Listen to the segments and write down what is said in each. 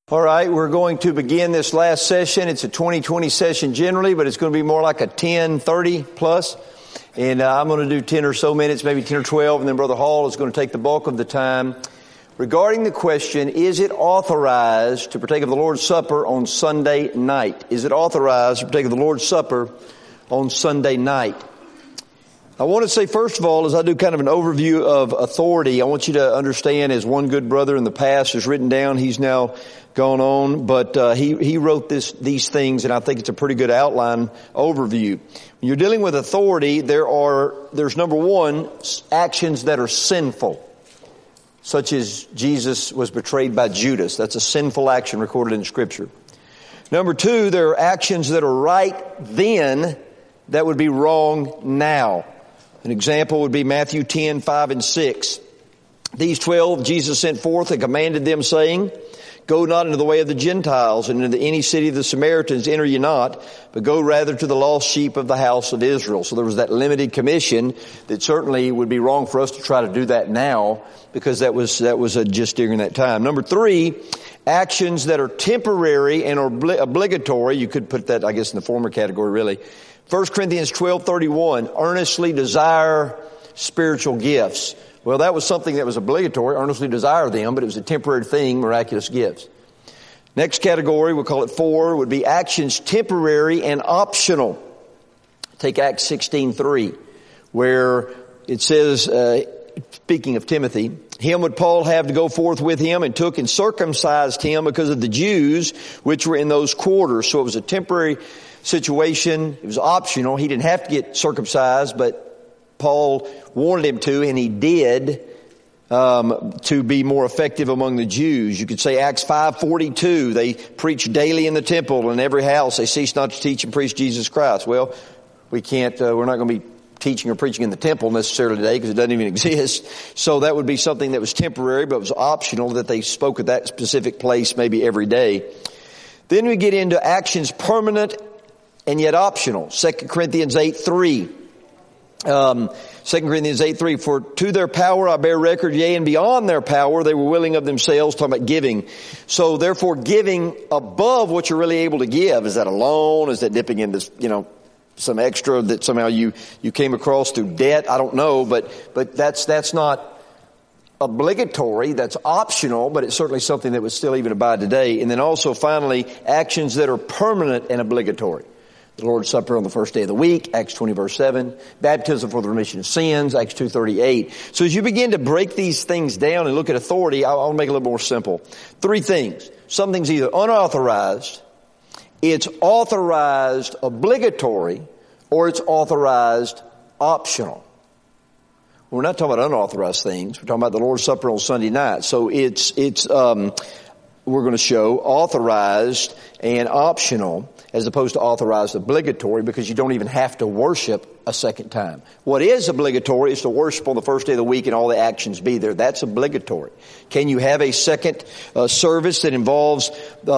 All right, we're going to begin this last session. It's a 2020 session generally, but it's going to be more like a 10:30 plus. And I'm going to do 10 or so minutes, maybe 10 or 12, and then Brother Hall is going to take the bulk of the time. Regarding the question, is it authorized to partake of the Lord's Supper on Sunday night? Is it authorized to partake of the Lord's Supper on Sunday night? I want to say, first of all, as I do kind of an overview of authority, I want you to understand, as one good brother in the past has written down, he's now gone on, but he wrote these things, and I think it's a pretty good outline overview. When you're dealing with authority, there's number one, actions that are sinful, such as Jesus was betrayed by Judas. That's a sinful action recorded in Scripture. Number two, there are actions that are right then that would be wrong now. An example would be Matthew 10:5 and 6. These 12 Jesus sent forth and commanded them, saying, Go not into the way of the Gentiles, and into any city of the Samaritans enter ye not, but go rather to the lost sheep of the house of Israel. So there was that limited commission that certainly would be wrong for us to try to do that now, because that was just during that time. Number three, actions that are temporary and obligatory. You could put that, I guess, in the former category, really. 1 Corinthians 12:31, earnestly desire spiritual gifts. Well, that was something that was obligatory, earnestly desire them, but it was a temporary thing, miraculous gifts. Next category, we'll call it 4, would be actions temporary and optional. Take Acts 16:3, where it says, speaking of Timothy, him would Paul have to go forth with him, and took and circumcised him because of the Jews which were in those quarters. So it was a temporary situation. It was optional. He didn't have to get circumcised, but Paul wanted him to, and he did, to be more effective among the Jews. You could say Acts 5:42, they preach daily in the temple, and in every house they cease not to teach and preach Jesus Christ. Well, we're not going to be teaching or preaching in the temple necessarily today, because it doesn't even exist. So that would be something that was temporary, but was optional, that they spoke at that specific place maybe every day. Then we get into actions permanent and yet optional. 2 Corinthians 8:3. 2 Corinthians 8:3, for to their power I bear record, yea, and beyond their power they were willing of themselves, talking about giving. So therefore giving above what you're really able to give. Is that a loan? Is that dipping into, some extra that somehow you came across through debt? I don't know, but that's not obligatory, that's optional, but it's certainly something that would still even abide today. And then also finally, actions that are permanent and obligatory. The Lord's Supper on the first day of the week, Acts 20 verse 7. Baptism for the remission of sins, Acts 2:38. So as you begin to break these things down and look at authority, I'll make it a little more simple. 3 things. Something's either unauthorized, it's authorized obligatory, or it's authorized optional. We're not talking about unauthorized things. We're talking about the Lord's Supper on Sunday night. So it's we're going to show authorized and optional, as opposed to authorized obligatory, because you don't even have to worship a second time. What is obligatory is to worship on the first day of the week and all the actions be there. That's obligatory. Can you have a second service that involves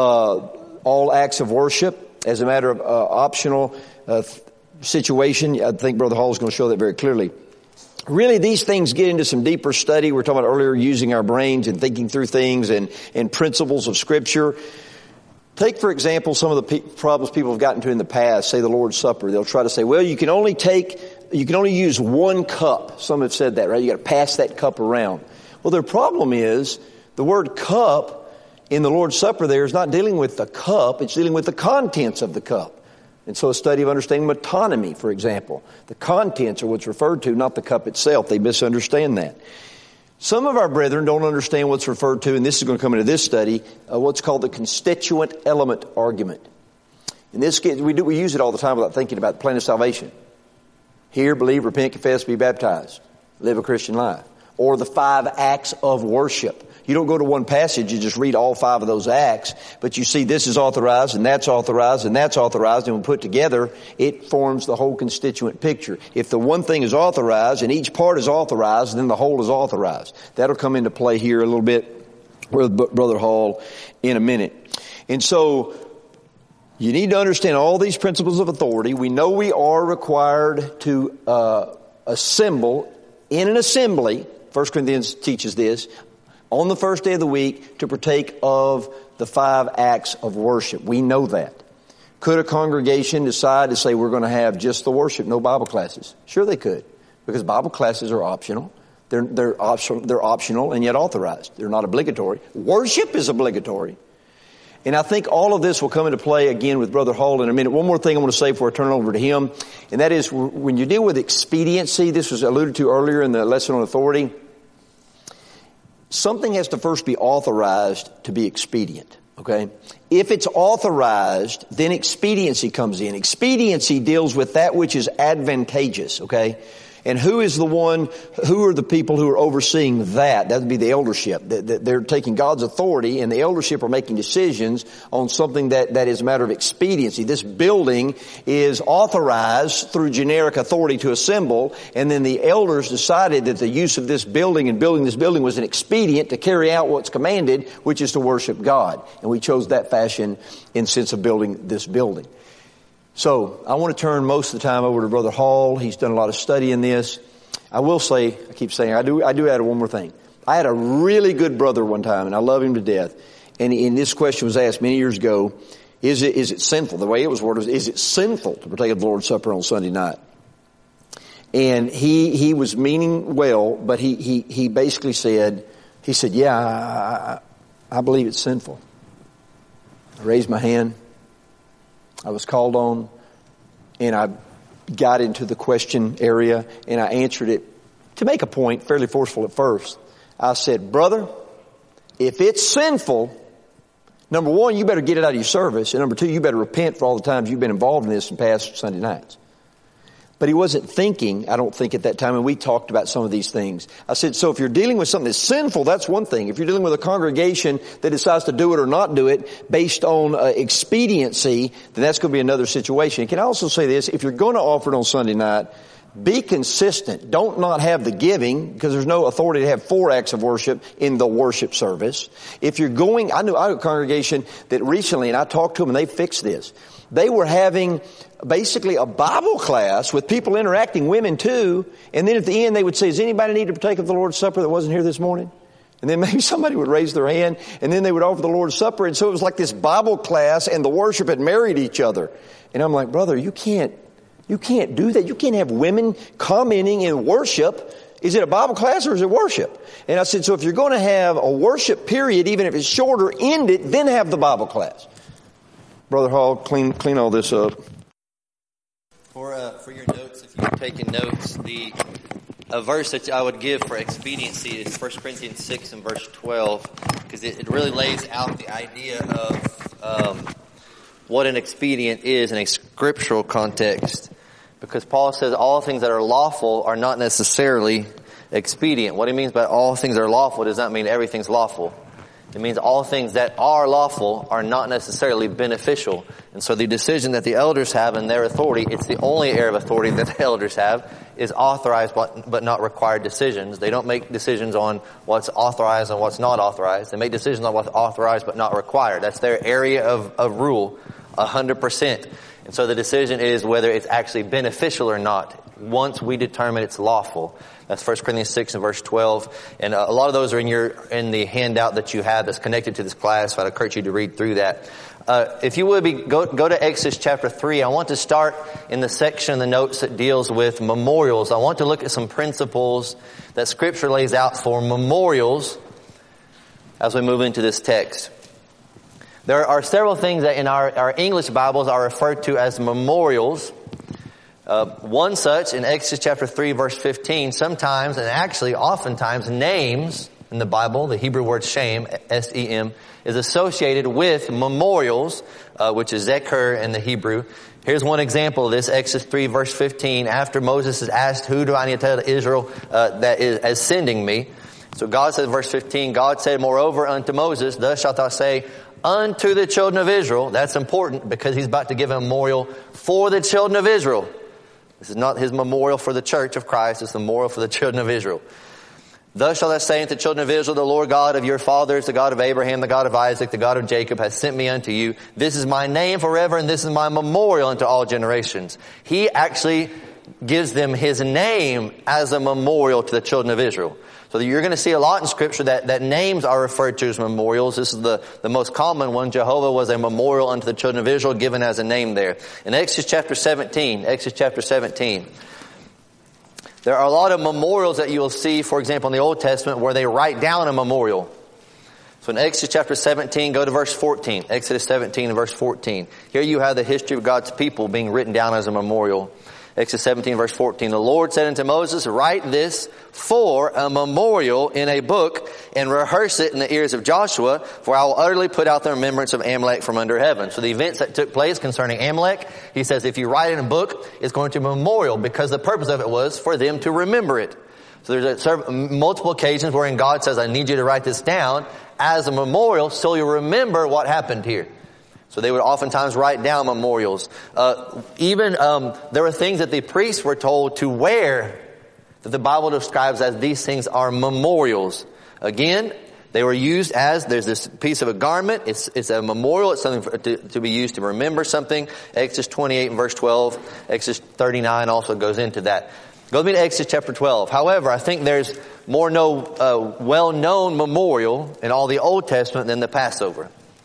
all acts of worship as a matter of optional situation? I think Brother Hall is going to show that very clearly. Really, these things get into some deeper study. We were talking about earlier using our brains and thinking through things and principles of Scripture. Take, for example, some of the problems people have gotten to in the past, say the Lord's Supper. They'll try to say, well, you can only use one cup. Some have said that, right? You got to pass that cup around. Well, their problem is the word cup in the Lord's Supper there is not dealing with the cup. It's dealing with the contents of the cup. And so a study of understanding metonymy, for example. The contents are what's referred to, not the cup itself. They misunderstand that. Some of our brethren don't understand what's referred to, and this is going to come into this study, what's called the constituent element argument. In this case, we use it all the time without thinking about the plan of salvation. Hear, believe, repent, confess, be baptized. Live a Christian life. Or the 5 acts of worship. You don't go to one passage, you just read all 5 of those acts, but you see this is authorized, and that's authorized, and that's authorized, and when put together, it forms the whole constituent picture. If the one thing is authorized, and each part is authorized, then the whole is authorized. That'll come into play here a little bit with Brother Hall in a minute. And so, you need to understand all these principles of authority. We know we are required to assemble in an assembly. 1 Corinthians teaches this. on the first day of the week to partake of the 5 acts of worship. We know that. Could a congregation decide to say we're going to have just the worship, no Bible classes? Sure they could, because Bible classes are optional. They're optional and yet authorized. They're not obligatory. Worship is obligatory. And I think all of this will come into play again with Brother Hall in a minute. One more thing I want to say before I turn it over to him, and that is when you deal with expediency, this was alluded to earlier in the lesson on authority, something has to first be authorized to be expedient. Okay? If it's authorized, then expediency comes in. Expediency deals with that which is advantageous. Okay? And who are the people who are overseeing that? That would be the eldership. They're taking God's authority, and the eldership are making decisions on something that is a matter of expediency. This building is authorized through generic authority to assemble, and then the elders decided that the use of this building and building this building was an expedient to carry out what's commanded, which is to worship God. And we chose that fashion in sense of building this building. So I want to turn most of the time over to Brother Hall. He's done a lot of study in this. I will say, I keep saying, I do add one more thing. I had a really good brother one time, and I love him to death. And this question was asked many years ago, is it sinful? The way it was worded was, is it sinful to partake of the Lord's Supper on Sunday night? And he was meaning well, but he basically said, yeah, I believe it's sinful. I raised my hand. I was called on, and I got into the question area, and I answered it to make a point, fairly forceful at first. I said, brother, if it's sinful, number one, you better get it out of your service, and number two, you better repent for all the times you've been involved in this in past Sunday nights. But he wasn't thinking, I don't think at that time, and we talked about some of these things. I said, so if you're dealing with something that's sinful, that's one thing. If you're dealing with a congregation that decides to do it or not do it based on expediency, then that's going to be another situation. Can I also say this? If you're going to offer it on Sunday night, be consistent. Don't not have the giving, because there's no authority to have 4 acts of worship in the worship service. If you're going, I had a congregation that recently, and I talked to them and they fixed this. They were having basically a Bible class with people interacting, women too, and then at the end they would say, does anybody need to partake of the Lord's Supper that wasn't here this morning? And then maybe somebody would raise their hand, and then they would offer the Lord's Supper, and so it was like this Bible class and the worship had married each other. And I'm like, brother, you can't do that. You can't have women commenting in worship. Is it a Bible class or is it worship? And I said, so if you're going to have a worship period, even if it's shorter, end it, then have the Bible class. Brother Hall, clean all this up. For your notes, if you're taking notes, a verse that I would give for expediency is 1 Corinthians 6 and verse 12, because it really lays out the idea of what an expedient is in a scriptural context. Because Paul says all things that are lawful are not necessarily expedient. What he means by all things that are lawful does not mean everything's lawful. It means all things that are lawful are not necessarily beneficial. And so the decision that the elders have in their authority, it's the only area of authority that the elders have, is authorized but not required decisions. They don't make decisions on what's authorized and what's not authorized. They make decisions on what's authorized but not required. That's their area of rule, 100%. And so the decision is whether it's actually beneficial or not once we determine it's lawful. That's 1 Corinthians 6 and verse 12. And a lot of those are in the handout that you have that's connected to this class. So I'd encourage you to read through that. If you would go to Exodus chapter 3. I want to start in the section of the notes that deals with memorials. I want to look at some principles that Scripture lays out for memorials as we move into this text. There are several things that in our English Bibles are referred to as memorials. One such in Exodus chapter 3 verse 15, sometimes and actually oftentimes names in the Bible, the Hebrew word shem, S-E-M, is associated with memorials, which is zecher in the Hebrew. Here's one example of this, Exodus 3 verse 15. After Moses is asked, who do I need to tell to Israel that is as sending me? So God says, verse 15, God said, moreover unto Moses, thus shalt thou say, unto the children of Israel. That's important because he's about to give a memorial for the children of Israel. This is not his memorial for the church of Christ. It's the memorial for the children of Israel. Thus shall thou say unto the children of Israel, the Lord God of your fathers, the God of Abraham, the God of Isaac, the God of Jacob, has sent me unto you. This is my name forever, and this is my memorial unto all generations. He actually gives them his name as a memorial to the children of Israel. So you're going to see a lot in Scripture that names are referred to as memorials. This is the most common one. Jehovah was a memorial unto the children of Israel, given as a name there. In Exodus chapter 17, there are a lot of memorials that you will see, for example, in the Old Testament, where they write down a memorial. So in Exodus chapter 17, go to verse 14. Exodus 17 and verse 14. Here you have the history of God's people being written down as a memorial. Exodus 17 verse 14. The Lord said unto Moses, write this for a memorial in a book and rehearse it in the ears of Joshua, for I will utterly put out the remembrance of Amalek from under heaven. So the events that took place concerning Amalek, he says if you write it in a book, it's going to be a memorial, because the purpose of it was for them to remember it. So there's multiple occasions wherein God says, I need you to write this down as a memorial so you remember what happened here. So they would oftentimes write down memorials. There were things that the priests were told to wear that the Bible describes as these things are memorials. Again, they were used as, there's this piece of a garment. It's a memorial. It's something to be used to remember something. Exodus 28 and verse 12. Exodus 39 also goes into that. Go with me to Exodus chapter 12. However, I think there's more well-known memorial in all the Old Testament than the Passover.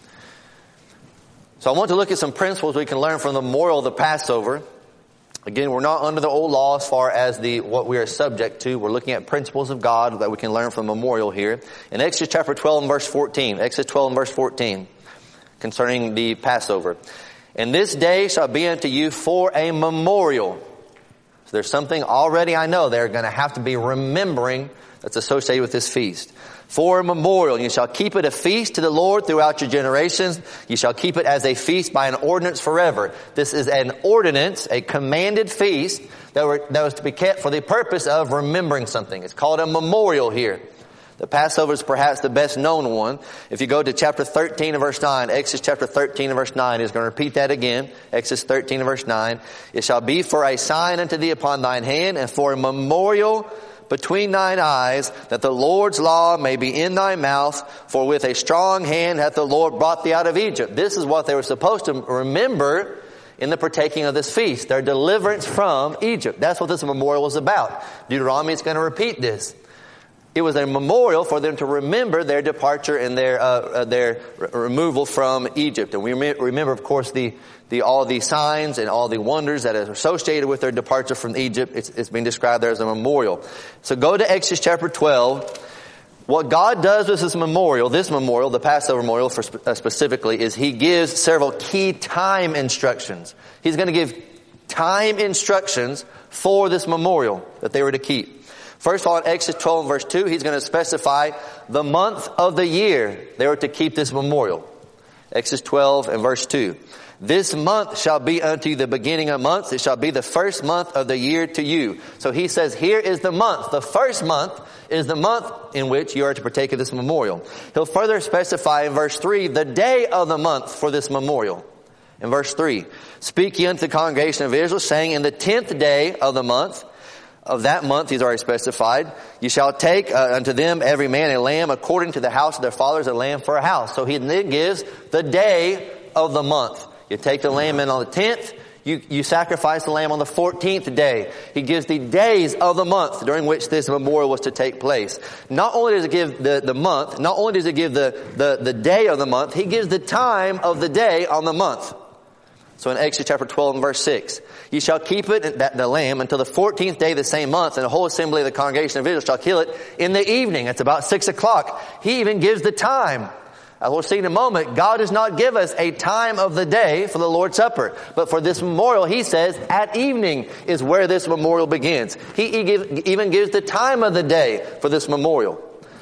So I want to look at some principles we can learn from the memorial of the Passover. Again, we're not under the old law as far as what we are subject to. We're looking at principles of God that we can learn from the memorial here. In Exodus chapter 12 and verse 14, Exodus 12 and verse 14, concerning the Passover. And this day shall be unto you for a memorial. So there's something already I know they're going to have to be remembering that's associated with this feast. For a memorial, you shall keep it a feast to the Lord throughout your generations. You shall keep it as a feast by an ordinance forever. This is an ordinance, a commanded feast that was to be kept for the purpose of remembering something. It's called a memorial here. The Passover is perhaps the best known one. If you go to chapter 13 and verse 9, Exodus chapter 13 and verse 9 is going to repeat that again. Exodus 13 and verse 9. It shall be for a sign unto thee upon thine hand, and for a memorial between thine eyes, that the Lord's law may be in thy mouth, for with a strong hand hath the Lord brought thee out of Egypt. This is what they were supposed to remember in the partaking of this feast, their deliverance from Egypt. That's what this memorial was about. Deuteronomy is going to repeat this. It was a memorial for them to remember their departure and their removal from Egypt. And we remember, of course, all the signs and all the wonders that are associated with their departure from Egypt. It's being described there as a memorial. So go to Exodus chapter 12. What God does with this memorial, the Passover memorial specifically, is He gives several key time instructions. He's going to give time instructions for this memorial that they were to keep. First of all, in Exodus 12 and verse 2, He's going to specify the month of the year they were to keep this memorial. Exodus 12 and verse 2. This month shall be unto you the beginning of months. It shall be the first month of the year to you. So He says, here is the month. The first month is the month in which you are to partake of this memorial. He'll further specify in verse 3 the day of the month for this memorial. In verse 3, speak ye unto the congregation of Israel, saying, in the 10th day of the month, of that month, He's already specified, you shall take unto them every man a lamb according to the house of their fathers, a lamb for a house. So He then gives the day of the month. You take the lamb in on the 10th, you sacrifice the lamb on the 14th day. He gives the days of the month during which this memorial was to take place. Not only does it give the month, not only does it give the day of the month, He gives the time of the day on the month. So in Exodus chapter 12 and verse 6, you shall keep it, the lamb, until the 14th day of the same month, and the whole assembly of the congregation of Israel shall kill it in the evening. It's about 6 o'clock. He even gives the time. As we'll see in a moment, God does not give us a time of the day for the Lord's Supper. But for this memorial, He says at evening is where this memorial begins. He even gives the time of the day for this memorial.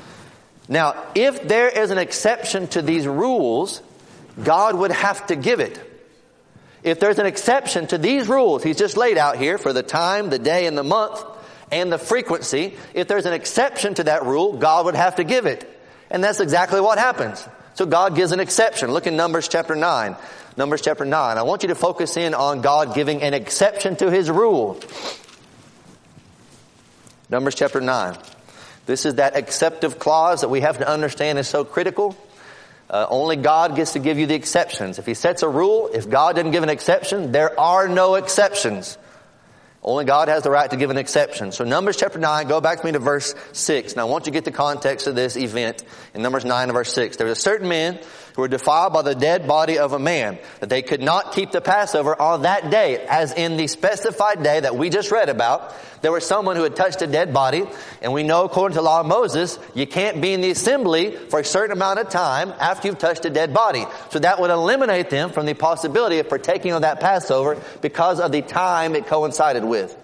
Now, if there is an exception to these rules, God would have to give it. If there's an exception to these rules He's just laid out here for the time, the day, and the month, and the frequency, if there's an exception to that rule, God would have to give it. And that's exactly what happens. So God gives an exception. Look in Numbers chapter 9. Numbers chapter 9. I want you to focus in on God giving an exception to His rule. Numbers chapter 9. This is that exceptive clause that we have to understand is so critical. Only God gets to give you the exceptions. If He sets a rule, if God didn't give an exception, there are no exceptions. Only God has the right to give an exception. So Numbers chapter 9, go back with me to verse 6. Now I want you to get the context of this event in Numbers 9 and verse 6. There was a certain men who were defiled by the dead body of a man, that they could not keep the Passover on that day, as in the specified day that we just read about. There was someone who had touched a dead body, and we know according to the law of Moses, you can't be in the assembly for a certain amount of time after you've touched a dead body. So that would eliminate them from the possibility of partaking of that Passover because of the time it coincided with.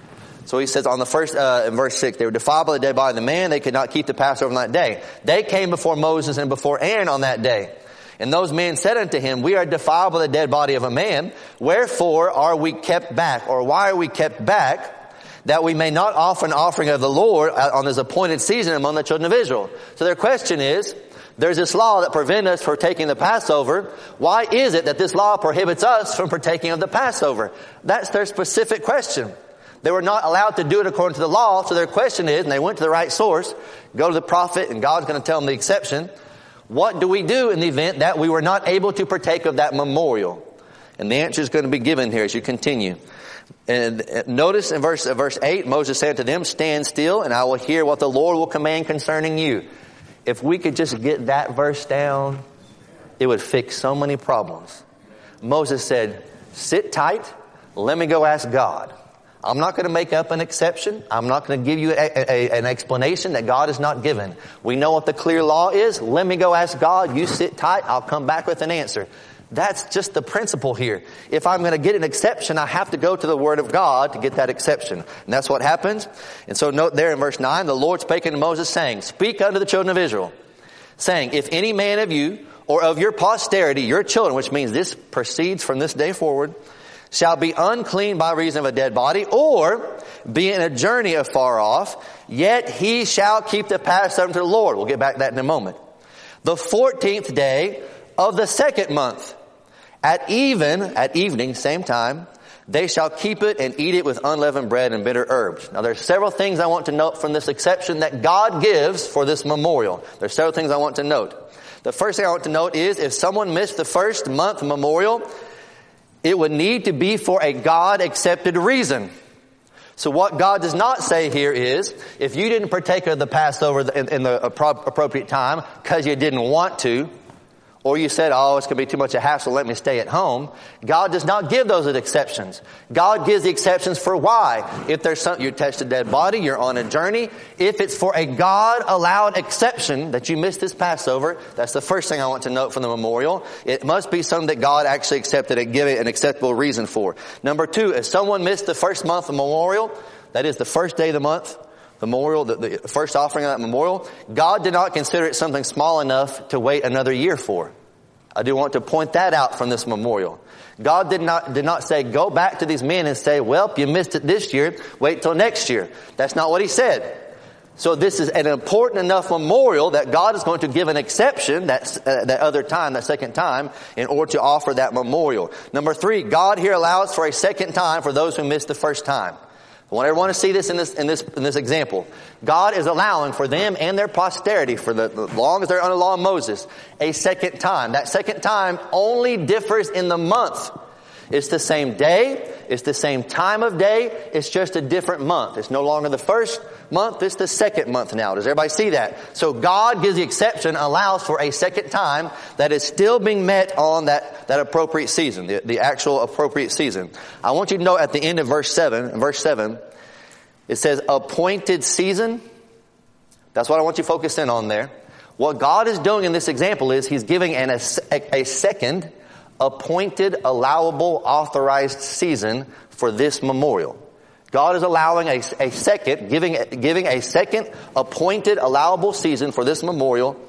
So he says on the first, in verse 6, they were defiled by the dead body of the man, they could not keep the Passover on that day. They came before Moses and before Aaron on that day. And those men said unto him, we are defiled by the dead body of a man. Wherefore are we kept back? Or why are we kept back? That we may not offer an offering of the Lord on this appointed season among the children of Israel. So their question is, there's this law that prevents us from taking the Passover. Why is it that this law prohibits us from partaking of the Passover? That's their specific question. They were not allowed to do it according to the law. So their question is, and they went to the right source, go to the prophet, and God's going to tell them the exception. What do we do in the event that we were not able to partake of that memorial? And the answer is going to be given here as you continue. And notice in verse 8, Moses said to them, stand still, and I will hear what the Lord will command concerning you. If we could just get that verse down, it would fix so many problems. Moses said, sit tight, let me go ask God. I'm not going to make up an exception. I'm not going to give you an explanation that God has not given. We know what the clear law is. Let me go ask God. You sit tight. I'll come back with an answer. That's just the principle here. If I'm going to get an exception, I have to go to the Word of God to get that exception. And that's what happens. And so note there in verse 9, the Lord spake unto Moses, saying, speak unto the children of Israel, saying, if any man of you or of your posterity, your children, which means this proceeds from this day forward, shall be unclean by reason of a dead body, or be in a journey afar off, yet he shall keep the Passover to the Lord. We'll get back to that in a moment. The 14th day of the second month, at evening, same time, they shall keep it and eat it with unleavened bread and bitter herbs. Now there's several things I want to note from this exception that God gives for this memorial. There's several things I want to note. The first thing I want to note is if someone missed the first month memorial, it would need to be for a God-accepted reason. So what God does not say here is, if you didn't partake of the Passover in the appropriate time because you didn't want to, or you said, oh, it's going to be too much a hassle, let me stay at home. God does not give those as exceptions. God gives the exceptions for why. If there's something, you touched a dead body, you're on a journey. If it's for a God-allowed exception that you missed this Passover, that's the first thing I want to note from the memorial. It must be something that God actually accepted and give it an acceptable reason for. Number two, if someone missed the first month of memorial, that is the first day of the month, the memorial, the first offering of that memorial, God did not consider it something small enough to wait another year for. I do want to point that out from this memorial. God did not say, go back to these men and say, well, you missed it this year, wait till next year. That's not what he said. So this is an important enough memorial that God is going to give an exception that other time, that second time, in order to offer that memorial. Number three, God here allows for a second time for those who missed the first time. I want everyone to see this in this example. God is allowing for them and their posterity, for the long as they're under the law of Moses, a second time. That second time only differs in the month. It's the same day. It's the same time of day. It's just a different month. It's no longer the first month. It's the second month now. Does everybody see that? So God gives the exception, allows for a second time that is still being met on that appropriate season, the actual appropriate season. I want you to note at the end of verse 7, it says appointed season. That's what I want you to focus in on there. What God is doing in this example is He's giving a second appointed, allowable, authorized season for this memorial. God is allowing a second, giving a second appointed, allowable season for this memorial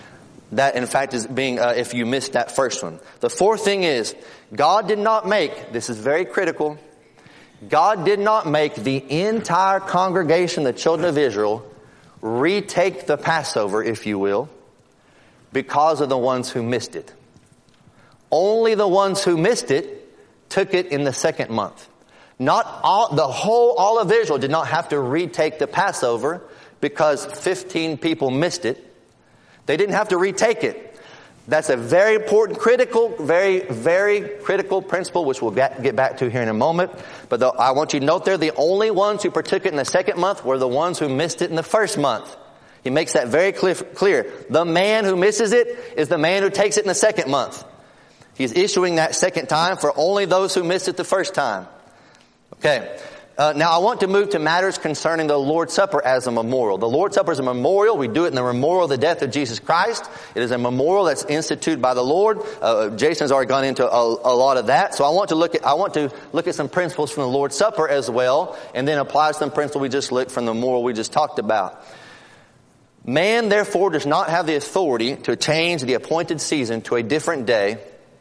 that in fact is being, if you missed that first one. The fourth thing is, God did not make, this is very critical, God did not make the entire congregation, the children of Israel, retake the Passover, if you will, because of the ones who missed it. Only the ones who missed it took it in the second month. Not all of Israel did not have to retake the Passover because 15 people missed it. They didn't have to retake it. That's a very important, very, very critical principle, which we'll get back to here in a moment. But I want you to note there, the only ones who partook in the second month were the ones who missed it in the first month. He makes that very clear. The man who misses it is the man who takes it in the second month. He's issuing that second time for only those who missed it the first time. Okay. Now I want to move to matters concerning the Lord's Supper as a memorial. The Lord's Supper is a memorial. We do it in the memorial of the death of Jesus Christ. It is a memorial that's instituted by the Lord. Jason's already gone into a lot of that. So I want to look at some principles from the Lord's Supper as well, and then apply some principles we just looked from the memorial we just talked about. Man, therefore, does not have the authority to change the appointed season to a different day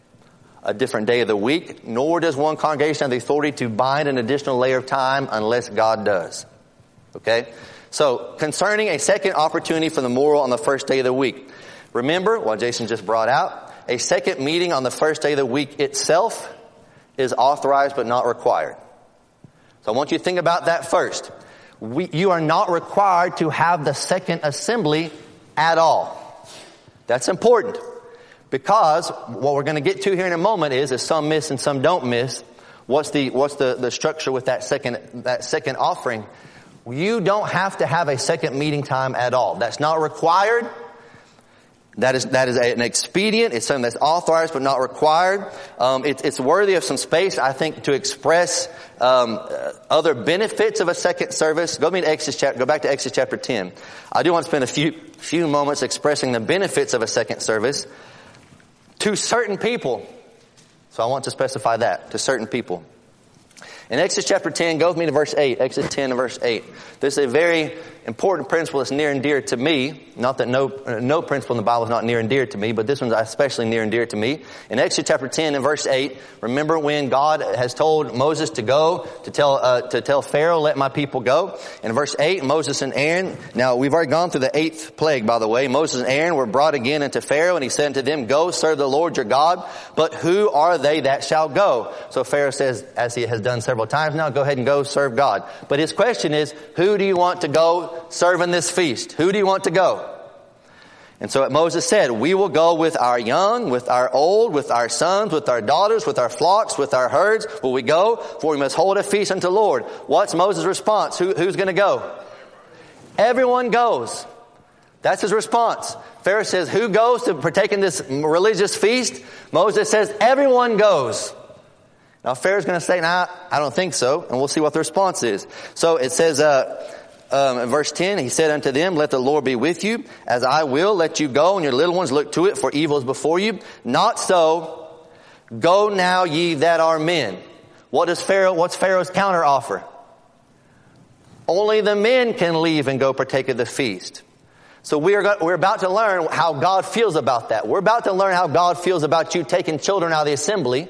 of the week, nor does one congregation have the authority to bind an additional layer of time unless God does. Okay? So, concerning a second opportunity for the memorial on the first day of the week. Remember what Jason just brought out. A second meeting on the first day of the week itself is authorized but not required. So I want you to think about that first. You are not required to have the second assembly at all. That's important. Because what we're going to get to here in a moment is, if some miss and some don't miss, what's the structure with that second offering? You don't have to have a second meeting time at all. That's not required. That is an expedient. It's something that's authorized but not required. It's worthy of some space, I think, to express other benefits of a second service. Go back to Exodus chapter 10. I do want to spend a few moments expressing the benefits of a second service to certain people. So I want to specify that, to certain people. In Exodus chapter 10, go with me to verse 8. Exodus 10 and verse 8. This is a very important principle that's near and dear to me. Not that no principle in the Bible is not near and dear to me, but this one's especially near and dear to me. In Exodus chapter 10 and verse 8, remember when God has told Moses to go, to tell Pharaoh, let my people go. In verse 8, Moses and Aaron, now we've already gone through the 8th plague, by the way. Moses and Aaron were brought again into Pharaoh, and he said unto them, go serve the Lord your God, but who are they that shall go? So Pharaoh says, as he has done several times now, go ahead and go serve God. But his question is, who do you want to go serve in this feast? Who do you want to go? And so Moses said, we will go with our young, with our old, with our sons, with our daughters, with our flocks, with our herds. Will we go? For we must hold a feast unto the Lord. What's Moses' response? Who's going to go? Everyone goes. That's his response. Pharaoh says, who goes to partake in this religious feast? Moses says, everyone goes. Now Pharaoh's going to say, nah, I don't think so. And we'll see what the response is. So it says, in verse 10, he said unto them, let the Lord be with you, as I will let you go, and your little ones look to it, for evil is before you. Not so. Go now ye that are men. What's Pharaoh's counter offer? Only the men can leave and go partake of the feast. So we're about to learn how God feels about that. We're about to learn how God feels about you taking children out of the assembly.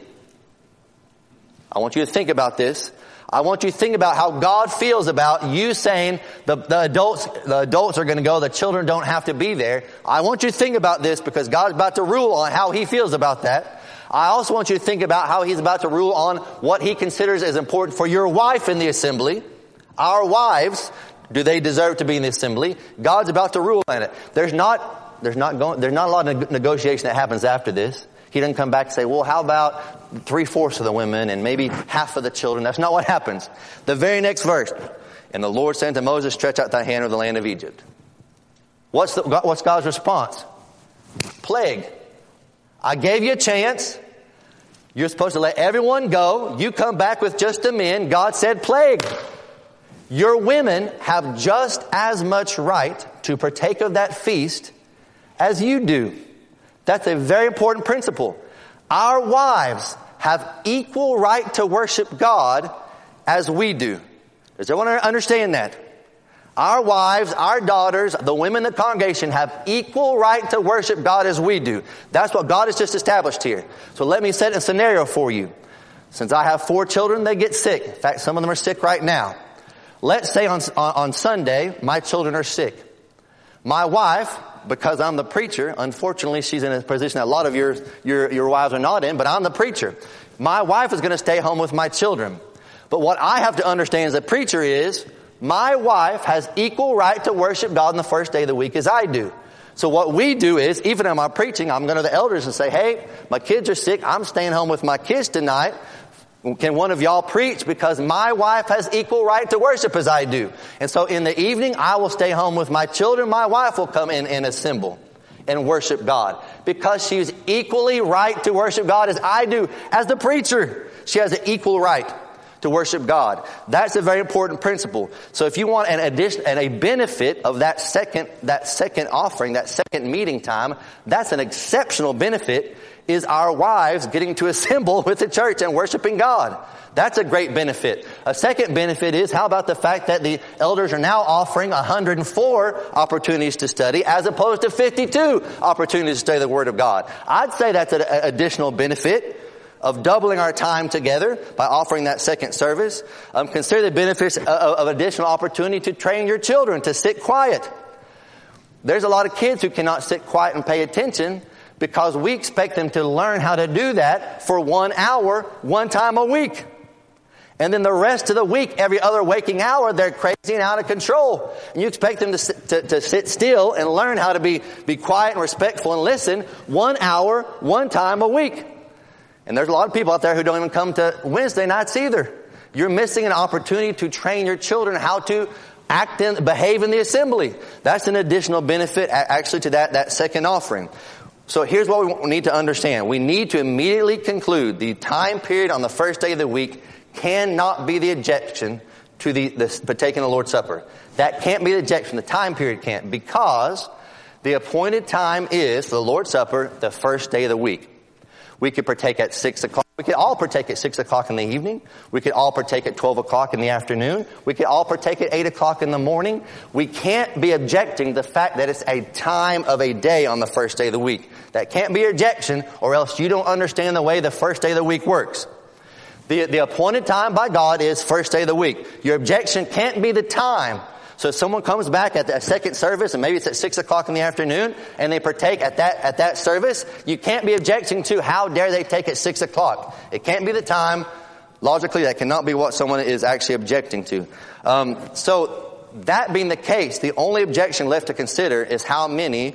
I want you to think about this. I want you to think about how God feels about you saying the adults are going to go, the children don't have to be there. I want you to think about this because God's about to rule on how He feels about that. I also want you to think about how He's about to rule on what He considers as important for your wife in the assembly. Our wives, do they deserve to be in the assembly? God's about to rule on it. There's not a lot of negotiation that happens after this. He doesn't come back and say, well, how about 3/4 of the women and maybe half of the children? That's not what happens. The very next verse. And the Lord said to Moses, stretch out thy hand over the land of Egypt. What's God's response? Plague. I gave you a chance. You're supposed to let everyone go. You come back with just the men. God said plague. Your women have just as much right to partake of that feast as you do. That's a very important principle. Our wives have equal right to worship God as we do. Does everyone understand that? Our wives, our daughters, the women in the congregation have equal right to worship God as we do. That's what God has just established here. So let me set a scenario for you. Since I have 4 children, they get sick. In fact, some of them are sick right now. Let's say on Sunday, my children are sick. My wife, because I'm the preacher, unfortunately she's in a position that a lot of your wives are not in, but I'm the preacher. My wife is going to stay home with my children. But what I have to understand as a preacher is, my wife has equal right to worship God on the first day of the week as I do. So what we do is, even in my preaching, I'm going to the elders and say, hey, my kids are sick. I'm staying home with my kids tonight. Can one of y'all preach? Because my wife has equal right to worship as I do. And so in the evening, I will stay home with my children. My wife will come in and assemble and worship God. Because she's equally right to worship God as I do. As the preacher, she has an equal right to worship God. That's a very important principle. So if you want an addition and a benefit of that second offering, that second meeting time, that's an exceptional benefit, is our wives getting to assemble with the church and worshiping God. That's a great benefit. A second benefit is, how about the fact that the elders are now offering 104 opportunities to study as opposed to 52 opportunities to study the Word of God. I'd say that's an additional benefit of doubling our time together by offering that second service. Consider the benefits of additional opportunity to train your children to sit quiet. There's a lot of kids who cannot sit quiet and pay attention because we expect them to learn how to do that for 1 hour, one time a week. And then the rest of the week, every other waking hour, they're crazy and out of control. And you expect them to sit still and learn how to be quiet and respectful and listen 1 hour, one time a week. And there's a lot of people out there who don't even come to Wednesday nights either. You're missing an opportunity to train your children how to act and behave in the assembly. That's an additional benefit actually to that second offering. So here's what we need to understand. We need to immediately conclude the time period on the first day of the week cannot be the objection to the partaking of the Lord's Supper. That can't be the objection. The time period can't, because the appointed time is for the Lord's Supper the first day of the week. We could partake at 6 o'clock. We could all partake at 6 o'clock in the evening. We could all partake at 12 o'clock in the afternoon. We could all partake at 8 o'clock in the morning. We can't be objecting to the fact that it's a time of a day on the first day of the week. That can't be your objection, or else you don't understand the way the first day of the week works. The appointed time by God is first day of the week. Your objection can't be the time. So if someone comes back at the second service, and maybe it's at 6 o'clock in the afternoon, and they partake at that service, you can't be objecting to how dare they take at 6 o'clock. It can't be the time. Logically, that cannot be what someone is actually objecting to. So that being the case, the only objection left to consider is how many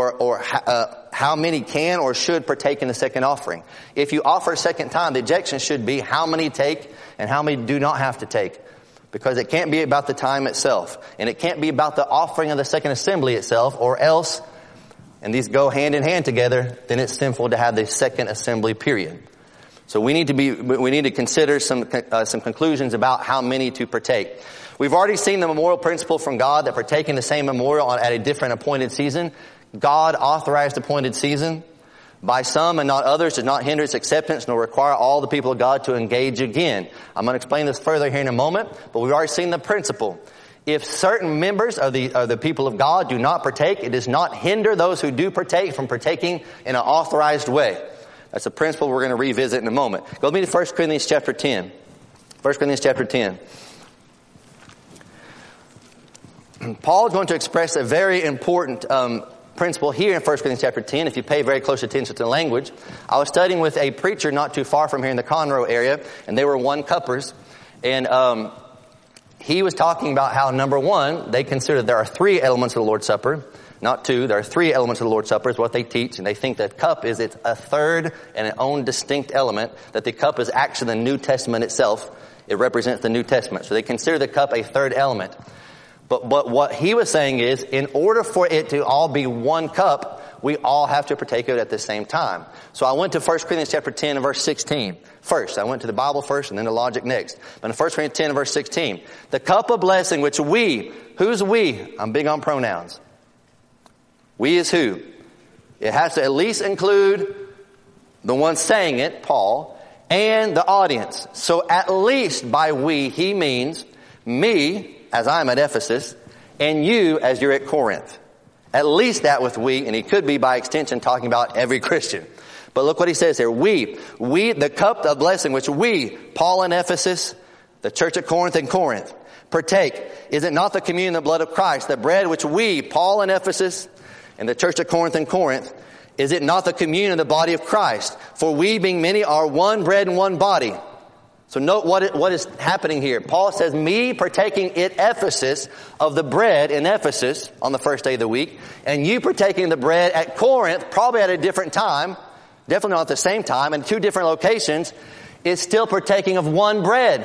how many can or should partake in the second offering. If you offer a second time, the objection should be how many take and how many do not have to take. Because it can't be about the time itself. And it can't be about the offering of the second assembly itself, or else, and these go hand in hand together, then it's sinful to have the second assembly period. So we need to consider some conclusions about how many to partake. We've already seen the memorial principle from God that partaking the same memorial at a different appointed season. God authorized appointed season by some and not others does not hinder its acceptance nor require all the people of God to engage again. I'm going to explain this further here in a moment, but we've already seen the principle. If certain members of the people of God do not partake, it does not hinder those who do partake from partaking in an authorized way. That's a principle we're going to revisit in a moment. Go with me to 1 Corinthians chapter 10. 1 Corinthians chapter 10. Paul is going to express a very important principle here in 1 Corinthians chapter 10, if you pay very close attention to the language. I was studying with a preacher not too far from here in the Conroe area, and they were one-cuppers. And he was talking about how, number one, they consider there are 3 elements of the Lord's Supper, not 2. There are 3 elements of the Lord's Supper is what they teach, and they think that cup is it's a third and an own distinct element, that the cup is actually the New Testament itself. It represents the New Testament. So they consider the cup a third element. But what he was saying is, in order for it to all be one cup, we all have to partake of it at the same time. So I went to 1 Corinthians chapter 10 and verse 16 first. I went to the Bible first and then the logic next. But in 1 Corinthians 10 and verse 16, the cup of blessing which we, who's we? I'm big on pronouns. We is who? It has to at least include the one saying it, Paul, and the audience. So at least by we, he means me, as I'm at Ephesus, and you as you're at Corinth. At least that with we, and he could be by extension talking about every Christian. But look what he says here. We, the cup of blessing which we, Paul in Ephesus, the church at Corinth and Corinth, partake. Is it not the communion of the blood of Christ? The bread which we, Paul in Ephesus, and the church at Corinth and Corinth, is it not the communion of the body of Christ? For we being many are one bread and one body. So note what is happening here. Paul says, me partaking at Ephesus of the bread in Ephesus on the first day of the week, and you partaking the bread at Corinth, probably at a different time, definitely not at the same time, in two different locations, is still partaking of one bread.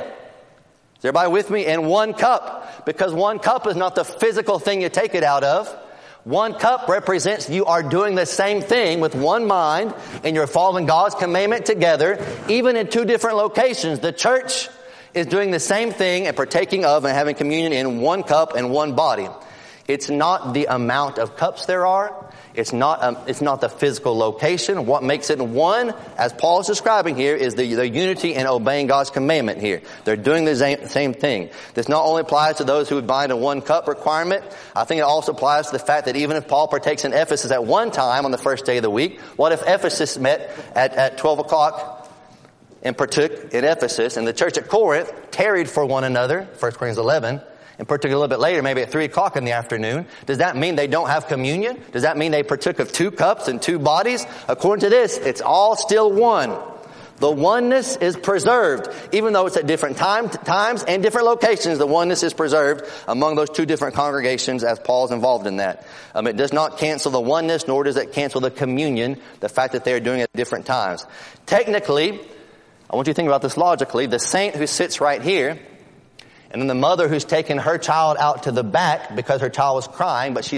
Is everybody with me? And one cup. Because one cup is not the physical thing you take it out of. One cup represents you are doing the same thing with one mind, and you're following God's commandment together, even in two different locations. The church is doing the same thing and partaking of and having communion in one cup and one body. It's not the amount of cups there are. It's not the physical location. What makes it one, as Paul is describing here, is the unity in obeying God's commandment here. They're doing the same thing. This not only applies to those who would bind a one cup requirement, I think it also applies to the fact that even if Paul partakes in Ephesus at one time on the first day of the week, what if Ephesus met at 12 o'clock and partook in Ephesus, and the church at Corinth tarried for one another, 1 Corinthians 11, and partook a little bit later, maybe at 3 o'clock in the afternoon? Does that mean they don't have communion? Does that mean they partook of two cups and two bodies? According to this, it's all still one. The oneness is preserved. Even though it's at different times and different locations, the oneness is preserved among those two different congregations as Paul's involved in that. It does not cancel the oneness, nor does it cancel the communion, the fact that they are doing it at different times. Technically, I want you to think about this logically, the saint who sits right here, and then the mother who's taken her child out to the back because her child was crying, but she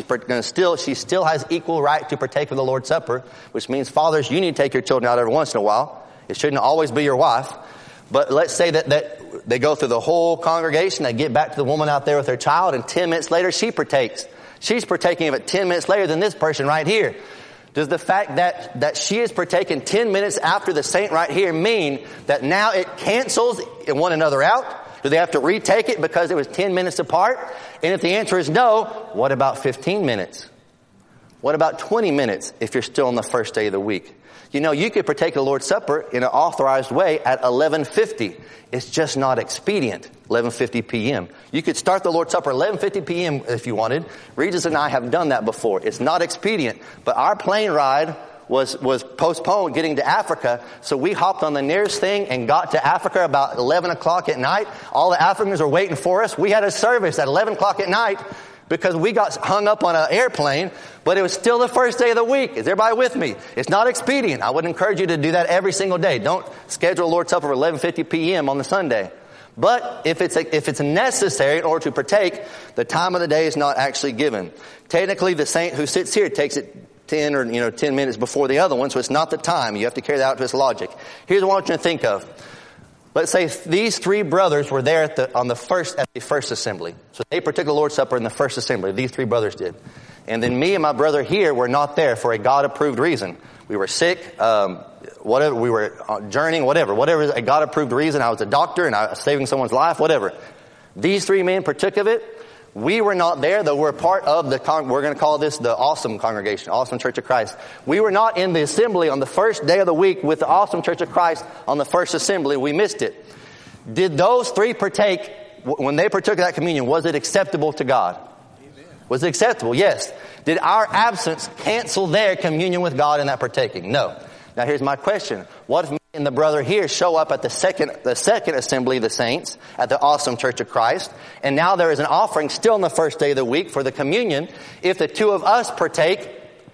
still has equal right to partake of the Lord's Supper, which means fathers, you need to take your children out every once in a while. It shouldn't always be your wife. But let's say that they go through the whole congregation, they get back to the woman out there with her child, and 10 minutes later she partakes. She's partaking of it 10 minutes later than this person right here. Does the fact that she is partaking 10 minutes after the saint right here mean that now it cancels one another out? Do they have to retake it because it was 10 minutes apart? And if the answer is no, what about 15 minutes? What about 20 minutes if you're still on the first day of the week? You know, you could partake of the Lord's Supper in an authorized way at 11:50. It's just not expedient, 11:50 p.m. You could start the Lord's Supper 11:50 p.m. if you wanted. Regis and I have done that before. It's not expedient. But our plane ride was postponed getting to Africa, so we hopped on the nearest thing and got to Africa about 11 o'clock at night. All the Africans were waiting for us. We had a service at 11 o'clock at night because we got hung up on an airplane, but it was still the first day of the week. Is everybody with me? It's not expedient. I would encourage you to do that every single day. Don't schedule Lord's Supper for 11:50 p.m. on the Sunday. But if it's necessary in order to partake, the time of the day is not actually given. Technically, the saint who sits here takes it 10 minutes before the other one, so it's not the time. You have to carry that out to its logic. Here's what I want you to think of. Let's say these three brothers were there at the first assembly. So they partook of the Lord's Supper in the first assembly. These three brothers did. And then me and my brother here were not there for a God-approved reason. We were sick, whatever, we were journeying, whatever is a God-approved reason. I was a doctor and I was saving someone's life, whatever. These three men partook of it. We were not there, though we're part of we're going to call this the Awesome Congregation, Awesome Church of Christ. We were not in the assembly on the first day of the week with the Awesome Church of Christ on the first assembly. We missed it. Did those three partake, when they partook of that communion, was it acceptable to God? Amen. Was it acceptable? Yes. Did our absence cancel their communion with God in that partaking? No. Now here's my question. What if me and the brother here show up at the second assembly of the saints at the Awesome Church of Christ, and now there is an offering still on the first day of the week for the communion? If the two of us partake,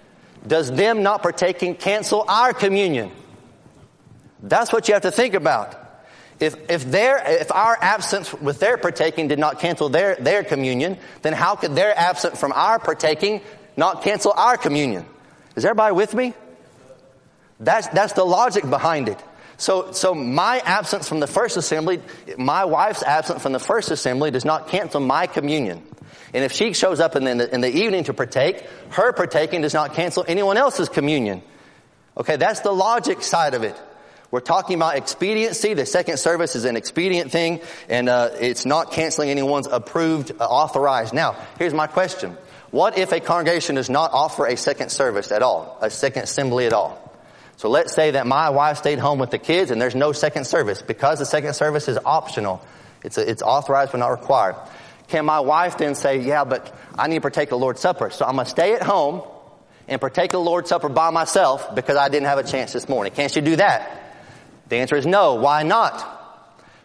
does them not partaking cancel our communion? That's what you have to think about. If our absence with their partaking did not cancel their communion, then how could their absence from our partaking not cancel our communion? Is everybody with me? That's the logic behind it. So my absence from the first assembly, my wife's absence from the first assembly does not cancel my communion. And if she shows up in the evening to partake, her partaking does not cancel anyone else's communion. Okay, that's the logic side of it. We're talking about expediency. The second service is an expedient thing, and it's not canceling anyone's approved, authorized. Now, here's my question. What if a congregation does not offer a second service at all, a second assembly at all? So let's say that my wife stayed home with the kids and there's no second service. Because the second service is optional, it's authorized but not required. Can my wife then say, yeah, but I need to partake of the Lord's Supper, so I'm going to stay at home and partake of the Lord's Supper by myself because I didn't have a chance this morning? Can she do that? The answer is no. Why not?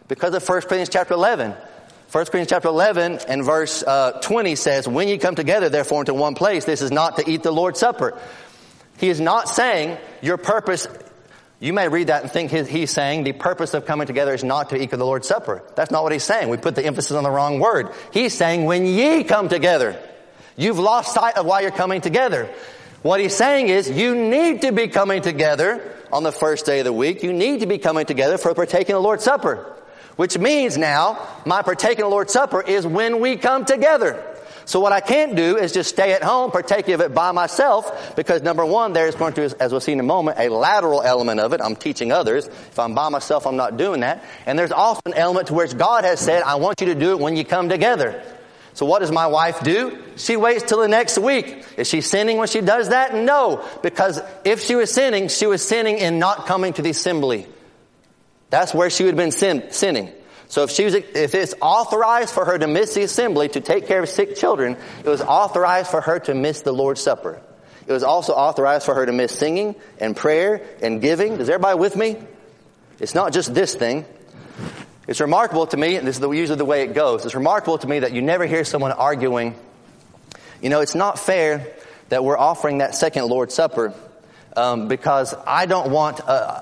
Because of 1 Corinthians chapter 11. 1 Corinthians chapter 11 and verse 20 says, when you come together, therefore, into one place, this is not to eat the Lord's Supper. He is not saying your purpose. You may read that and think he's saying the purpose of coming together is not to eat the Lord's Supper. That's not what he's saying. We put the emphasis on the wrong word. He's saying when ye come together. You've lost sight of why you're coming together. What he's saying is you need to be coming together on the first day of the week. You need to be coming together for partaking of the Lord's Supper. Which means now, my partaking of the Lord's Supper is when we come together. So what I can't do is just stay at home, partake of it by myself, because number one, there's going to, as we'll see in a moment, a lateral element of it. I'm teaching others. If I'm by myself, I'm not doing that. And there's also an element to which God has said, I want you to do it when you come together. So what does my wife do? She waits till the next week. Is she sinning when she does that? No. Because if she was sinning in not coming to the assembly. That's where she would have been sinning. So if it's authorized for her to miss the assembly to take care of sick children, it was authorized for her to miss the Lord's Supper. It was also authorized for her to miss singing and prayer and giving. Is everybody with me? It's not just this thing. It's remarkable to me, and this is usually the way it goes, it's remarkable to me that you never hear someone arguing, it's not fair that we're offering that second Lord's Supper because I don't want...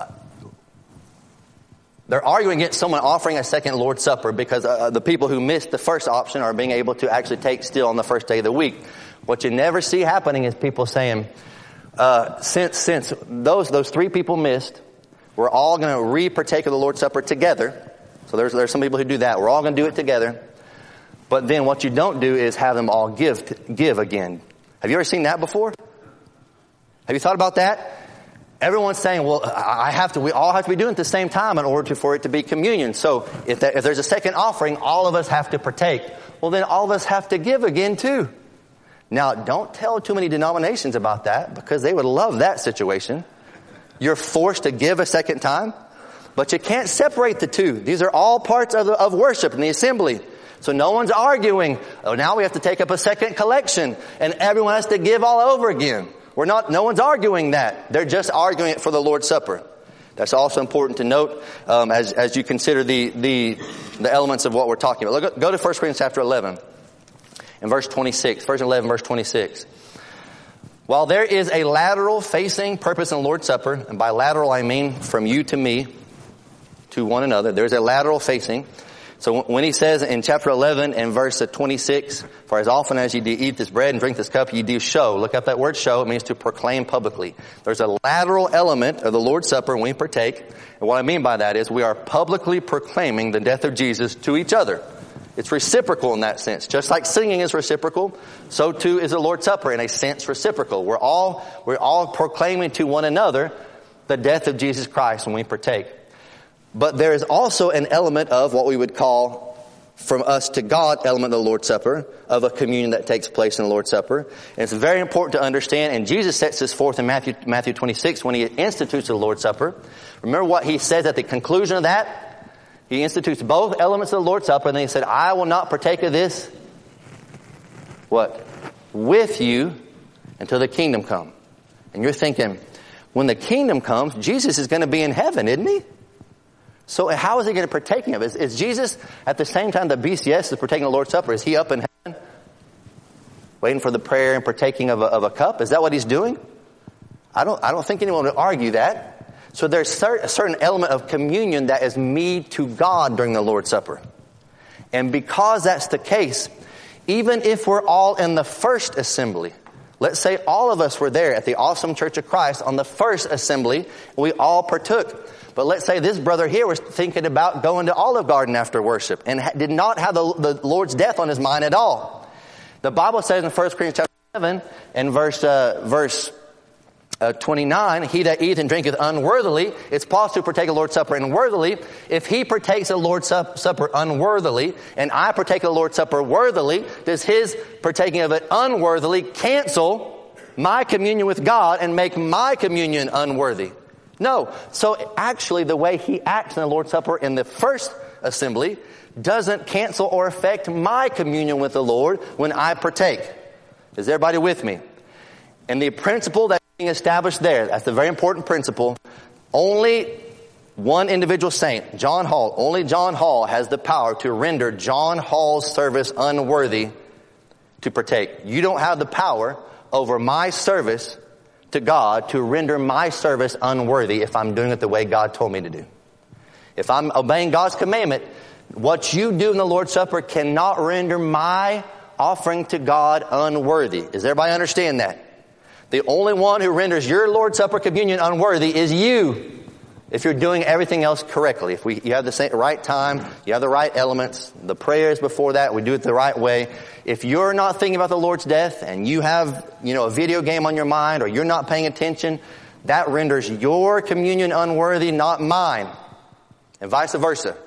They're arguing against someone offering a second Lord's Supper because the people who missed the first option are being able to actually take still on the first day of the week. What you never see happening is people saying, since those three people missed, we're all going to re-partake of the Lord's Supper together. So there's some people who do that. We're all going to do it together. But then what you don't do is have them all give again. Have you ever seen that before? Have you thought about that? Everyone's saying, well, we all have to be doing it at the same time in order for it to be communion. So if there's a second offering, all of us have to partake. Well, then all of us have to give again too. Now, don't tell too many denominations about that because they would love that situation. You're forced to give a second time, but you can't separate the two. These are all parts of worship in the assembly. So no one's arguing, now we have to take up a second collection and everyone has to give all over again. No one's arguing that. They're just arguing it for the Lord's Supper. That's also important to note as you consider the elements of what we're talking about. Go to 1 Corinthians chapter 11 and verse 26. 1 11 verse 26. While there is a lateral facing purpose in the Lord's Supper, and by lateral I mean from you to me, to one another, there's a lateral facing. So when he says in chapter 11 and verse 26, for as often as you do eat this bread and drink this cup, you do show. Look up that word show. It means to proclaim publicly. There's a lateral element of the Lord's Supper when we partake. And what I mean by that is we are publicly proclaiming the death of Jesus to each other. It's reciprocal in that sense. Just like singing is reciprocal, so too is the Lord's Supper in a sense reciprocal. We're all proclaiming to one another the death of Jesus Christ when we partake. But there is also an element of what we would call from us to God element of the Lord's Supper, of a communion that takes place in the Lord's Supper. And it's very important to understand, and Jesus sets this forth in Matthew 26 when he institutes the Lord's Supper. Remember what he says at the conclusion of that? He institutes both elements of the Lord's Supper, and then he said, I will not partake of this, what? With you until the kingdom come. And you're thinking, when the kingdom comes, Jesus is going to be in heaven, isn't he? So how is he going to partake of it? Is Jesus, at the same time that BCS is partaking of the Lord's Supper, is he up in heaven waiting for the prayer and partaking of a cup? Is that what he's doing? I don't think anyone would argue that. So there's a certain element of communion that is meed to God during the Lord's Supper. And because that's the case, even if we're all in the first assembly, let's say all of us were there at the Awesome Church of Christ on the first assembly, and we all partook. But let's say this brother here was thinking about going to Olive Garden after worship and did not have the Lord's death on his mind at all. The Bible says in 1 Corinthians chapter 7 and verse 29, he that eateth and drinketh unworthily, it's possible to partake of the Lord's Supper unworthily. If he partakes of the Lord's Supper unworthily and I partake of the Lord's Supper worthily, does his partaking of it unworthily cancel my communion with God and make my communion unworthy? No. So actually the way he acts in the Lord's Supper in the first assembly doesn't cancel or affect my communion with the Lord when I partake. Is everybody with me? And the principle that's being established there, that's the very important principle, only one individual saint, John Hall, only John Hall has the power to render John Hall's service unworthy to partake. You don't have the power over my service to God to render my service unworthy if I'm doing it the way God told me to do. If I'm obeying God's commandment, what you do in the Lord's Supper cannot render my offering to God unworthy. Does everybody understand that? The only one who renders your Lord's Supper communion unworthy is you. If you're doing everything else correctly, if you have the right time, you have the right elements, the prayers before that, we do it the right way. If you're not thinking about the Lord's death and you have, a video game on your mind or you're not paying attention, that renders your communion unworthy, not mine. And vice versa.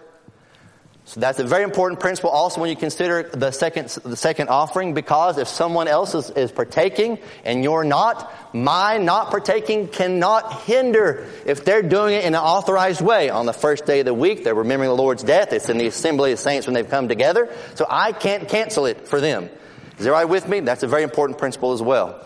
So that's a very important principle also when you consider the second offering, because if someone else is partaking and you're not, my not partaking cannot hinder if they're doing it in an authorized way. On the first day of the week, they're remembering the Lord's death. It's in the assembly of saints when they've come together. So I can't cancel it for them. Is everybody with me? That's a very important principle as well.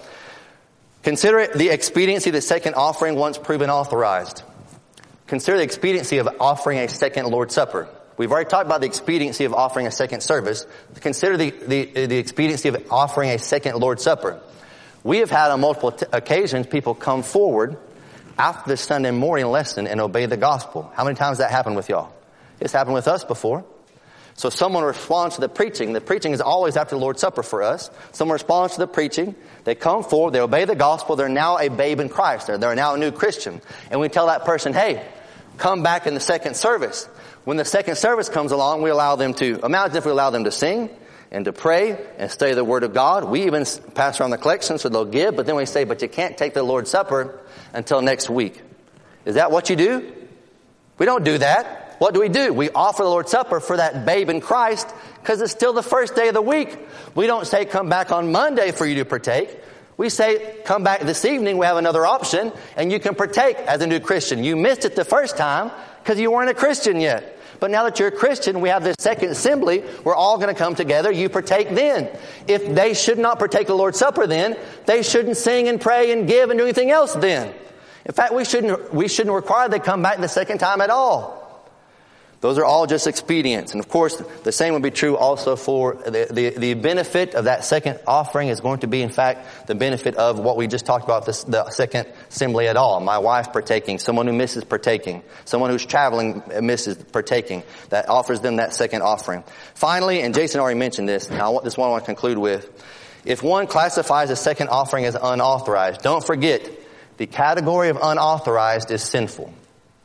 Consider the expediency of the second offering once proven authorized. Consider the expediency of offering a second Lord's Supper. We've already talked about the expediency of offering a second service. Consider the expediency of offering a second Lord's Supper. We have had on multiple occasions people come forward after the Sunday morning lesson and obey the gospel. How many times has that happened with y'all? It's happened with us before. So someone responds to the preaching. The preaching is always after the Lord's Supper for us. Someone responds to the preaching. They come forward. They obey the gospel. They're now a babe in Christ. They're now a new Christian. And we tell that person, hey, come back in the second service. When the second service comes along, we allow them to, imagine if we allow them to sing and to pray and study the Word of God. We even pass around the collection so they'll give, but then we say, but you can't take the Lord's Supper until next week. Is that what you do? We don't do that. What do? We offer the Lord's Supper for that babe in Christ because it's still the first day of the week. We don't say come back on Monday for you to partake. We say come back this evening, we have another option, and you can partake as a new Christian. You missed it the first time because you weren't a Christian yet. But now that you're a Christian, we have this second assembly. We're all going to come together. You partake then. If they should not partake the Lord's Supper then, they shouldn't sing and pray and give and do anything else then. In fact, we shouldn't require they come back the second time at all. Those are all just expedients. And of course, the same would be true also for the benefit of that second offering is going to be, in fact, the benefit of what we just talked about, the second assembly at all. My wife partaking, someone who misses partaking, someone who's traveling misses partaking. That offers them that second offering. Finally, and Jason already mentioned this, and this one I want to conclude with. If one classifies a second offering as unauthorized, don't forget, the category of unauthorized is sinful.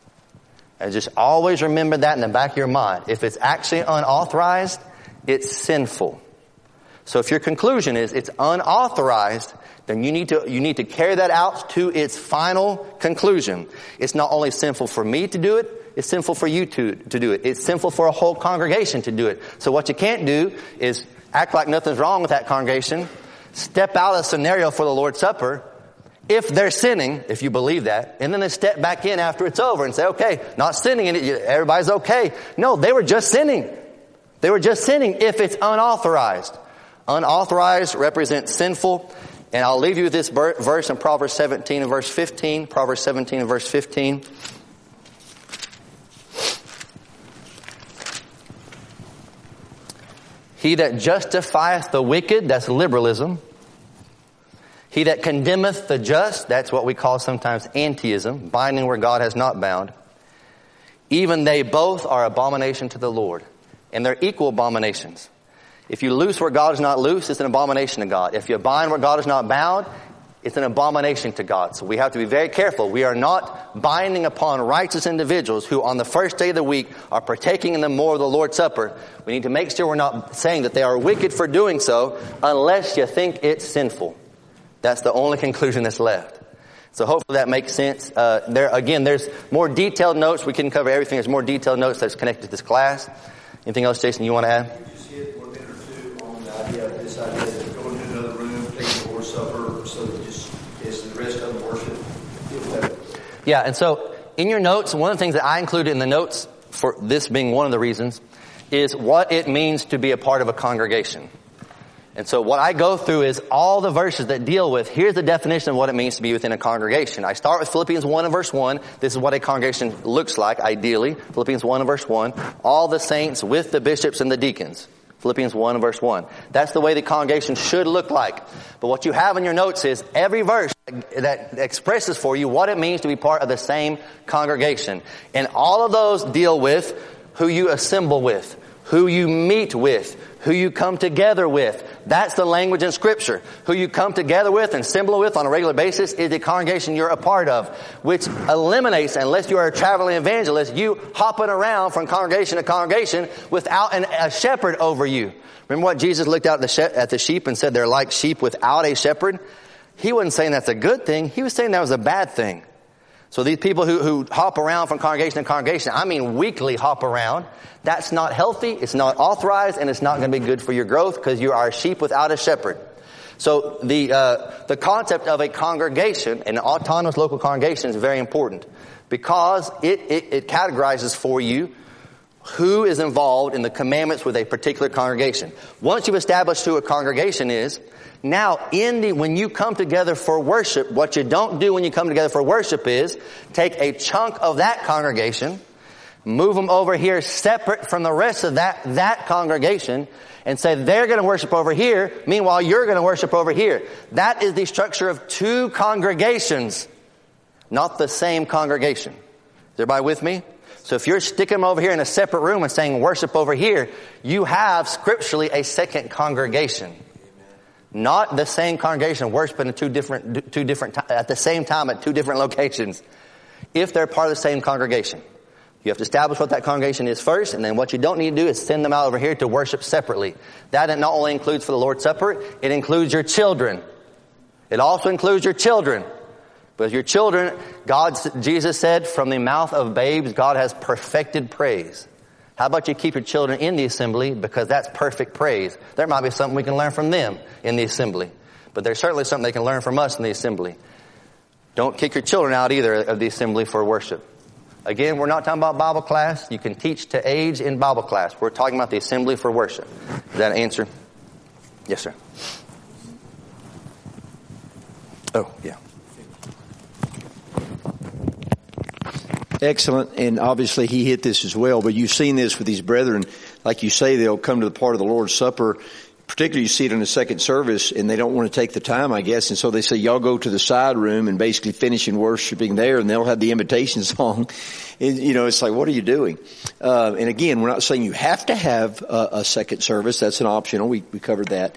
And just always remember that in the back of your mind. If it's actually unauthorized, it's sinful. So if your conclusion is it's unauthorized, then you need to carry that out to its final conclusion. It's not only sinful for me to do it, it's sinful for you to do it. It's sinful for a whole congregation to do it. So what you can't do is act like nothing's wrong with that congregation, step out of the scenario for the Lord's Supper, if they're sinning, if you believe that, and then they step back in after it's over and say, okay, not sinning, and everybody's okay. No, they were just sinning. They were just sinning if it's unauthorized. Unauthorized represents sinful. And I'll leave you with this verse in Proverbs 17 and verse 15. Proverbs 17 and verse 15. He that justifieth the wicked, that's liberalism. He that condemneth the just, that's what we call sometimes antiism, binding where God has not bound. Even they both are abomination to the Lord. And they're equal abominations. If you loose where God is not loose, it's an abomination to God. If you bind where God is not bound, it's an abomination to God. So we have to be very careful. We are not binding upon righteous individuals who on the first day of the week are partaking in the more of the Lord's Supper. We need to make sure we're not saying that they are wicked for doing so unless you think it's sinful. That's the only conclusion that's left. So hopefully that makes sense. There's more detailed notes. We couldn't cover everything. There's more detailed notes that's connected to this class. Anything else, Jason, you want to add? Just hit 1 minute or two on the idea of this idea that going to another room, taking the Lord's Supper, so that just as the rest of them worship. Yeah, and so in your notes, one of the things that I included in the notes for this being one of the reasons is what it means to be a part of a congregation. And so what I go through is all the verses that deal with, here's the definition of what it means to be within a congregation. I start with Philippians 1 and verse 1. This is what a congregation looks like, ideally. Philippians 1 and verse 1. All the saints with the bishops and the deacons. Philippians 1 and verse 1. That's the way the congregation should look like. But what you have in your notes is every verse that expresses for you what it means to be part of the same congregation. And all of those deal with who you assemble with, who you meet with, who you come together with. That's the language in Scripture. Who you come together with and assemble with on a regular basis is the congregation you're a part of, which eliminates, unless you are a traveling evangelist, you hopping around from congregation to congregation without a shepherd over you. Remember what Jesus looked out at the sheep and said they're like sheep without a shepherd? He wasn't saying that's a good thing. He was saying that was a bad thing. So these people who hop around from congregation to congregation, I mean weekly hop around, that's not healthy, it's not authorized, and it's not going to be good for your growth because you are a sheep without a shepherd. So the concept of a congregation, an autonomous local congregation, is very important because it categorizes for you who is involved in the commandments with a particular congregation. Once you've established who a congregation is, now when you come together for worship, what you don't do when you come together for worship is take a chunk of that congregation, move them over here separate from the rest of that congregation, and say they're going to worship over here, meanwhile you're going to worship over here. That is the structure of two congregations, not the same congregation. Is everybody with me? So if you're sticking them over here in a separate room and saying worship over here, you have scripturally a second congregation. Not the same congregation worshiping at two different at the same time at two different locations. If they're part of the same congregation, you have to establish what that congregation is first, and then what you don't need to do is send them out over here to worship separately. That not only includes for the Lord's Supper, it includes your children. It also includes your children. But your children, Jesus said, from the mouth of babes, God has perfected praise. How about you keep your children in the assembly because that's perfect praise. There might be something we can learn from them in the assembly. But there's certainly something they can learn from us in the assembly. Don't kick your children out either of the assembly for worship. Again, we're not talking about Bible class. You can teach to age in Bible class. We're talking about the assembly for worship. Is that an answer? Yes, sir. Oh, yeah. Excellent. And obviously he hit this as well, but you've seen this with these brethren. Like you say, they'll come to the part of the Lord's Supper. Particularly you see it in the second service and they don't want to take the time, I guess. And so they say, y'all go to the side room and basically finish in worshiping there, and they'll have the invitation song. And, it's like, what are you doing? And again, we're not saying you have to have a second service. That's an optional. We covered that.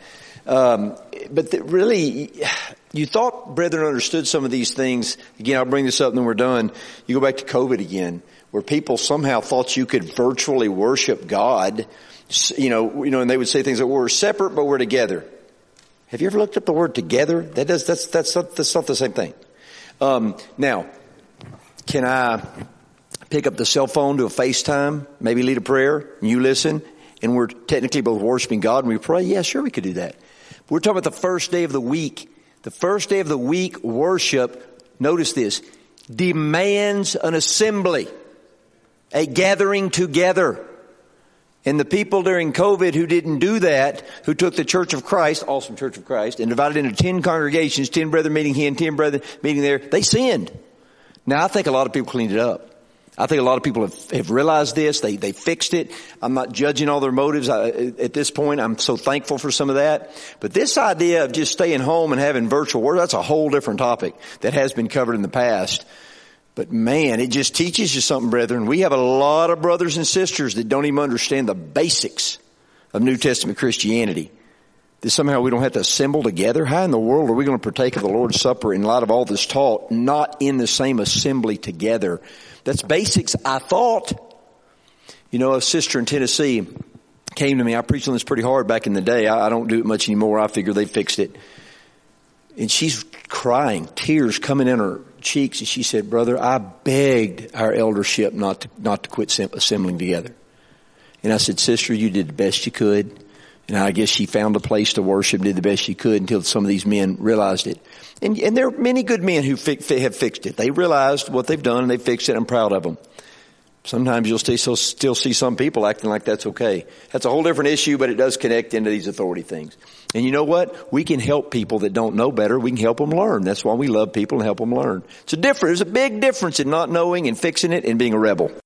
But really, you thought brethren understood some of these things. Again, I'll bring this up and then we're done. You go back to COVID again, where people somehow thought you could virtually worship God. And they would say things like, we're separate, but we're together. Have you ever looked up the word together? That's not the same thing. Now, can I pick up the cell phone to a FaceTime, maybe lead a prayer, and you listen, and we're technically both worshiping God and we pray? Yeah, sure, we could do that. But we're talking about the first day of the week. The first day of the week worship, notice this, demands an assembly, a gathering together. And the people during COVID who didn't do that, who took the Church of Christ, awesome Church of Christ, and divided into 10 congregations, 10 brethren meeting here and 10 brethren meeting there, they sinned. Now I think a lot of people cleaned it up. I think a lot of people have realized this. They fixed it. I'm not judging all their motives. At this point, I'm so thankful for some of that. But this idea of just staying home and having virtual worship, that's a whole different topic that has been covered in the past. But man, it just teaches you something, brethren. We have a lot of brothers and sisters that don't even understand the basics of New Testament Christianity. That somehow we don't have to assemble together. How in the world are we going to partake of the Lord's Supper in light of all this taught, not in the same assembly together? That's basics, I thought. A sister in Tennessee came to me. I preached on this pretty hard back in the day. I don't do it much anymore. I figure they fixed it. And she's crying, tears coming in her cheeks. And she said, brother, I begged our eldership not to quit assembling together. And I said, sister, you did the best you could. And I guess she found a place to worship, did the best she could until some of these men realized it. And there are many good men who have fixed it. They realized what they've done and they fixed it. I'm proud of them. Sometimes you'll still see some people acting like that's okay. That's a whole different issue, but it does connect into these authority things. And you know what? We can help people that don't know better. We can help them learn. That's why we love people and help them learn. There's a big difference in not knowing and fixing it and being a rebel.